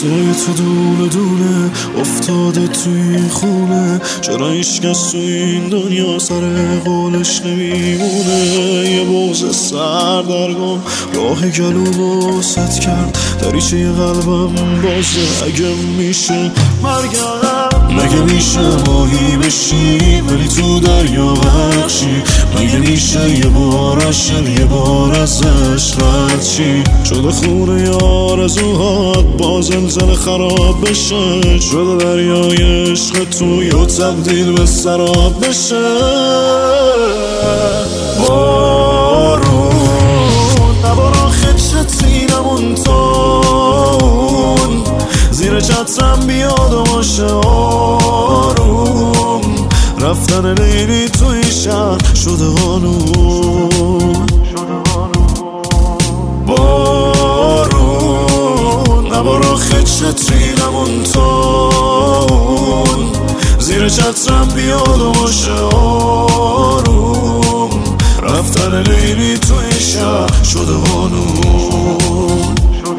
عکسای تو دونه دونه افتاده توی خونه، چرا هیچکس تو این دنیا سر قولش نمیمونه؟ یه بغض سردرگم راه گلومو ست کرد، دریچه قلبم بازه. اگه میشه مرگم، مگه میشه ماهی بشی ولی تو دریا بخشی؟ مگه میشه یه بار عشق یه بار ازش رد چی؟ شده خونه آرزوهات با زلزله خراب بشه، شده دریای عشق توی و تبدیل به سراب بشه. بارون نبار آخه چتینمون تون، زیر چترم بیاد و باشه آروم، رفتن لیلی توی شهر شده قانون. بارون نبار آخه چترینمون تون، زیر چترم بیاد و باشه آروم، رفتن لیلی توی شهر شده قانون.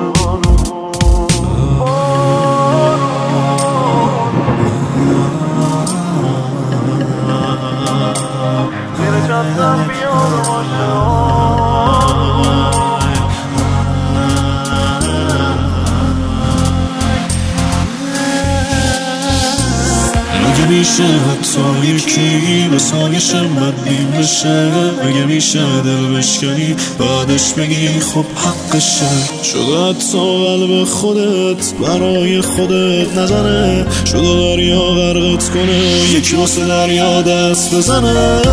مگه میشه حتی یکی به سایشم بدبین بشه؟ مگه میشه دل بشکنی بعدش بگی خب حقشه؟ شده حتی قلب خودت برای خودت نزنه، شده دریا غرقت کنه یکی واسه دریا دست بزنه.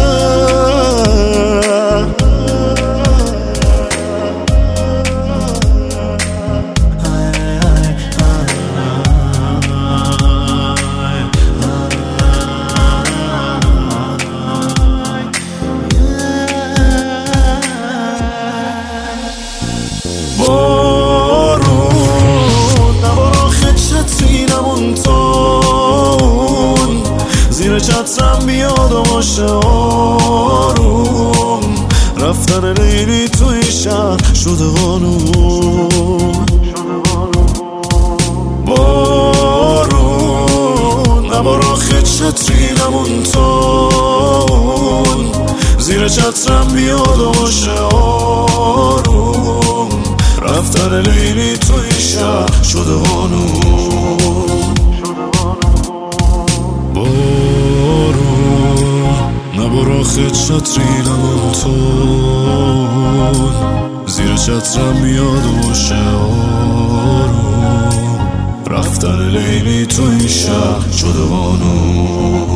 زیر چترم بیاد و باشه آروم، رفتن لیلی توی شهر شده قانون. بارون نبار آخه چترینمون تون، زیر چترم بیاد و باشه آروم، رفتن لیلی توی شهر شده قانون. نبار آخه چترینمون تون، زیر چترم بیاد و باشه آروم، رفتن لیلی تو این شهر شده قانون.